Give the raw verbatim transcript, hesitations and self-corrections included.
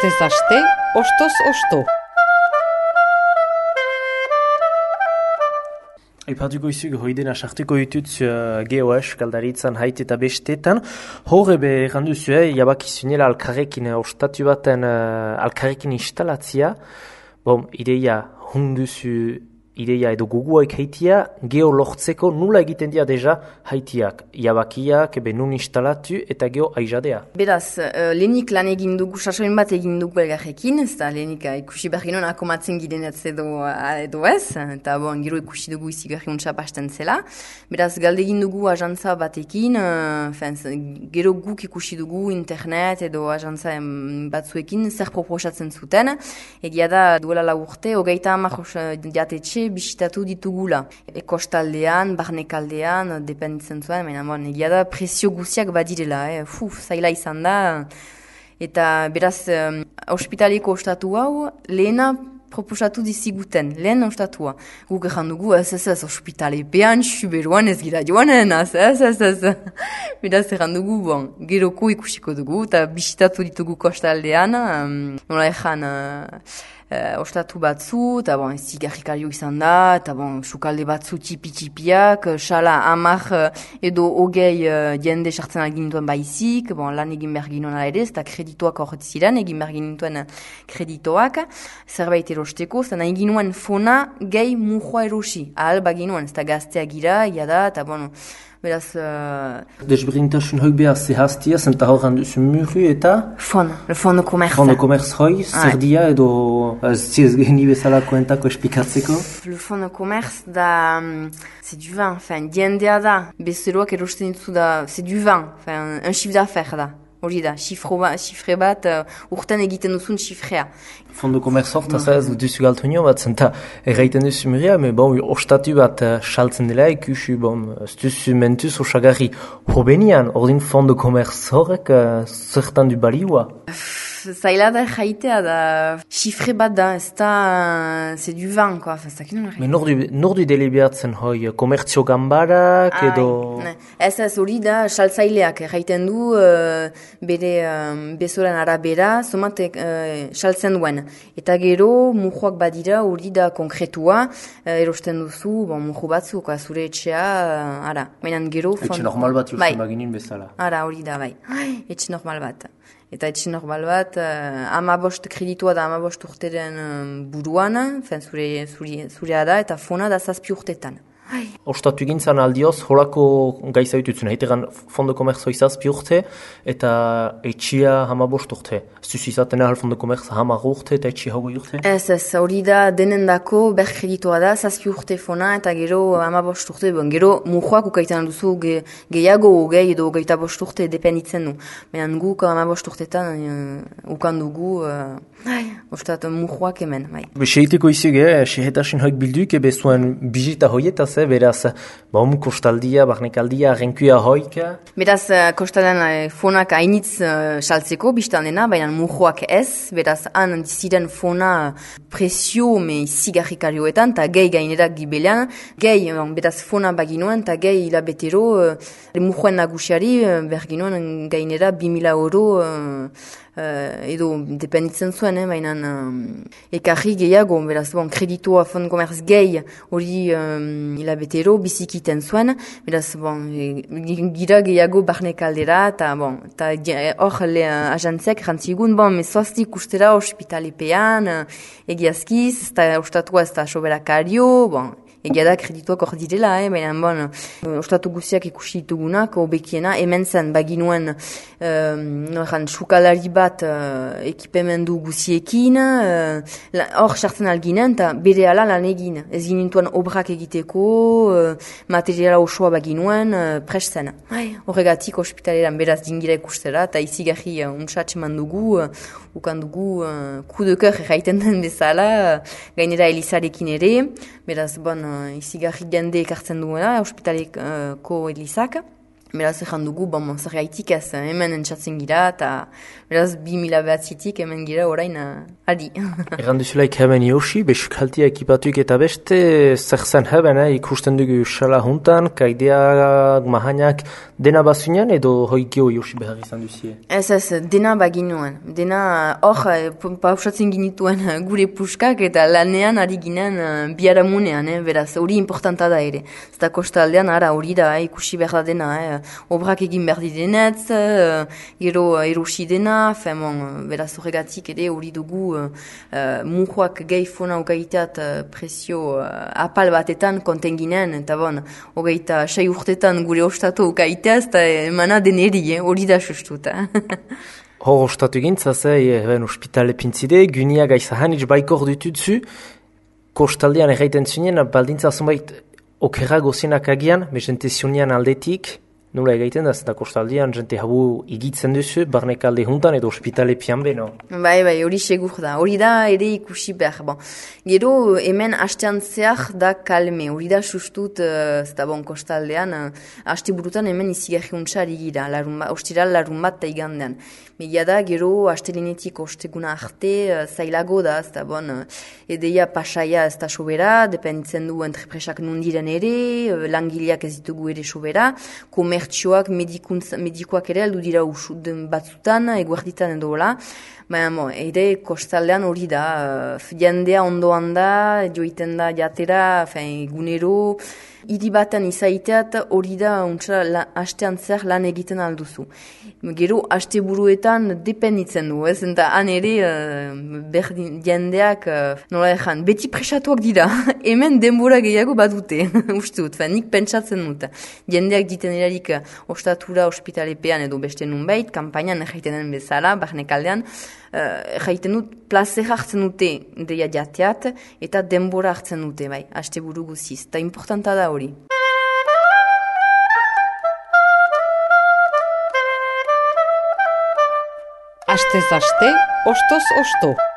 Astez aste, ostoz osto. Aipatuko izugu hoidena sartuko ditut uh, G O S, galdaritzan haite eta bestetan. Horre be errandu zue, jabakizunela alkarrekin uh, ostatu baten uh, alkarrekin instalatzia. Bom, ideia hunduzu, ideia edo guguaik haitia, geho lortzeko nula egiten dira deja haitiak. Jabakiak, be nun instalatu eta geho aizadea. Beraz, uh, lehenik lan egin dugu, sasoin bat egin dugu elgarrekin, ez da lehenik uh, ikusi behar ginen akomatzen gidenetz edo, uh, edo ez, eta bon, gero ikusi dugu izi garri untsa pasten zela. Beraz, galde egin dugu ajantza batekin, uh, fenz, gero guk ikusi dugu internet edo ajantza batzuekin zer proposatzen zuten. Egia da, duela lau urte, hogeita hamar jatetxe bisitatu ditugula. Ekostaldean, barnekaldean, dependitzen zuen, baina bon, egia da prezio guziak badirela, eh? Fuf, zaila izan da. Eta beraz, um, ospitaleko ostatu hau, lehena proposatu diziguten, lehen ostatua. Guk egin dugu, ez ez ez, ospitalepean, suberuan ez gira joanen, ez ez ez ez. Beraz egin dugu, bon, geroko ikusiko dugu, eta bisitatu ditugu kostaldean, um, nola egin... Uh, Uh, ostatu batzu, eta bon, zigarrikario izan da, eta bon, sukalde batzu tipi-tipiak, xala amak edo hogei uh, jende sartzen egin duen baizik, bon, lan egin behar ginoen ala ere, eta kreditoak horret ziren, egin behar ginoen kreditoak, zerbait erosteko, zena egin nuen fona gehi mujua erosi, ahal baginoen, ez da gaztea gira, ia da, eta bon, beraz... Uh... Desberdintasun hoi behar zehaztia, zenta horren duzu muru eta... Fon, le fon de commerce. Fon de commerce hoi, zer dia edo ziz geni bezala koentako espikatzeko? Le fon de commerce da... C'est du vin, enfin, diendea da, bezeroak erosten ditzu da, c'est du vin, enfin, un chiffre d'affaires da. Hori da, xifre bat, uh, urten egiten duzun xifrea. Fondo commerce hortaz ez duzu galtu nio bat, zenta erraiten duzu muria, me bon, ostatu bat saltzen dela, ikusi, bon, ez duzu mentuz osagarri hobenian, ordin fondo commerce horrek uh, zertan du baliua. Zaila da jaitea da, xifre bat da, ez da, c'est du vin, quoi, fazakin hori. Me nordu delibiatzen hoi, komertzio gambarak edo... Ne. Ez ez hori da, saltzaileak jaiten du, uh, bere um, bezoren arabera, somatek uh, saltzen duen. Eta gero, mujuak badira, hori da konkretua, uh, erosten duzu, bon, muju batzu, ka, zure etxea, uh, ara. Mainan gero... Etxe normal bat justen baginin bezala. Ara, hori da, bai. Etxe normal bat. Eta etxe normal bat, uh, amabost kreditua da amabost urteren um, buruan, fen zure, zure, zurea da, eta fona da zazpi urtetan. Ostatu egintzan aldioz, horako gaiza ditutzen, haitegan fondo komerzoi zazpi urte, eta etxia hamabost urte. Zuz izaten ahal fondo komerza hamar urte eta etxia hogei urte? Ez, ez, hori da denendako ber kreditua da, zazpi urte fona, eta gero hamabost urte, bon, gero mujoak ukaitan duzu ge, gehiago hogei edo hogeita bost urte dependitzen du. Menan guk hamabost urtetan uh, ukan dugu, uh, ostat mujoak hemen. Bai. Seiteko izuge, sehetasin hoik bilduik, ebe zuen bizita hoietaz, beraz, baum kostaldia, barnekaldia, renkuia hoik? Beraz, kostaldean fonak hainitz saltzeko, biztan dena, baina mujoak ez, beraz, han ziren fona presio, me zigarrikarioetan, eta gehi gainerak gibelean, gehi, beraz, fona baginoen, eta gehi hilabetero, mujoen nagusiari, berginoen gainera, bimila euro, Uh, edo dependitzen zuen, eh, baina um, ekarri gehiago, beraz, bon, kreditua fond komerz gehi hori um, hilabetero bizikiten zuen, beraz, bon, e, gira gehiago barne kaldera, eta, bon, eta hor le uh, agentziak rantzigun, bon, mezoaztik ustera ospitalepean, uh, egiazkiz, ez da ostatua ez da soberakario, bon, egia da kredituak hor direla, eh? Baina, bon, ostatu guziak ikusi ditugunak, obekiena, hemen zen baginuen um, noran, sukalari bat uh, ekipemendu guziekin, hor uh, sartzen alginen, eta bere ala lan egin. Ez ginintuen obrak egiteko, uh, materiala osoa baginuen, uh, pres zen. Horregatik ospitaleran beraz dingira ikustera, eta izi garri uh, unsatxeman dugu, uh, ukan dugu uh, coup de cœur erraiten den bezala, uh, gainera Elisarekin ere, beraz, bon, uh, izigarri jende ekartzen duela, ospitaleko uh, elizak. Beraz, ezan dugu, bon, zer gaitik ez, hemen entzatzen gira, eta beraz, bi mila behatzitik hemen gira orain uh, adi. Egan duzulaik hemen Yoshi, beskaltia ekipatuik eta beste, zer zen heben, eh? Ikusten dugu sala juntan, kaideak, mahainak, dena bazunean edo hoikio Yoshi behar izan duzie? Ez ez, dena baginuen. Dena, hor, pausatzen ginituen gure puskak eta lanean ari ginen uh, biharamunean, eh? Beraz, hori importanta da ere. Zeta kostaldean, ara, hori da, eh? Ikusi behar da dena, eh? Obrak egin behar didenetz, uh, gero erosi dena, femon, beraz horregatik ere hori dugu uh, uh, mujoak gehi fona hogeiteat uh, presio uh, apal batetan kontenginen, eta bon, hogeita sei urtetan gure ostatu hogeiteaz, eta emana deneri, eh? Hori da sustuta. Hor ostatu gintzaz, eh, ben ospitale pintzide, gunia gaizahan itz baikor ditutzu, kostaldean erraiten zunien, baldintza zonbait okera gozinak agian, mezente zunian aldetik, nola egaiten da, zeta kostaldean jente habu igitzen duzu, barnek alde juntan edo ospitale pian beno. Bai, bai, hori segur da. Hori da ere ikusi behar. Bon. Gero hemen hastean zehar da kalme. Hori da sustut, uh, zeta bon, kostaldean, uh, haste burutan hemen izigarri untxari gira, larun ba, ostiral larun bat da igandean. Megia da, gero hastelenetik osteguna arte, uh, zailago da, zeta bon, uh, edeia pasaia ez da sobera, dependitzen du entrepresak nundiren ere, uh, langileak ez ditugu ere sobera, komertzioak, medikoak ere aldu dira usuden batzutan, eguerditan edo hola. Baina, ere kostaldean hori da, uh, jendea ondoan da, joiten da jatera, fein, gunero, hiri batan izaiteat hori da untsa hastean zer lan egiten alduzu. Gero, haste buruetan dependitzen du, ez? Eta han ere, uh, berdin jendeak, uh, nola ezan, beti presatuak dira. Hemen denbora gehiago badute, uste dut, nik pentsatzen dut. Jendeak diten erarik uh, ostatura ospitalepean edo beste nunbait, kampainan erraitenen bezala, barnekaldean, Uh, jaiten dut, plazer hartzen dute deia jateat, eta denbora hartzen dute, bai, haste buru guziz. Eta importanta da hori. Astez aste, ostoz osto.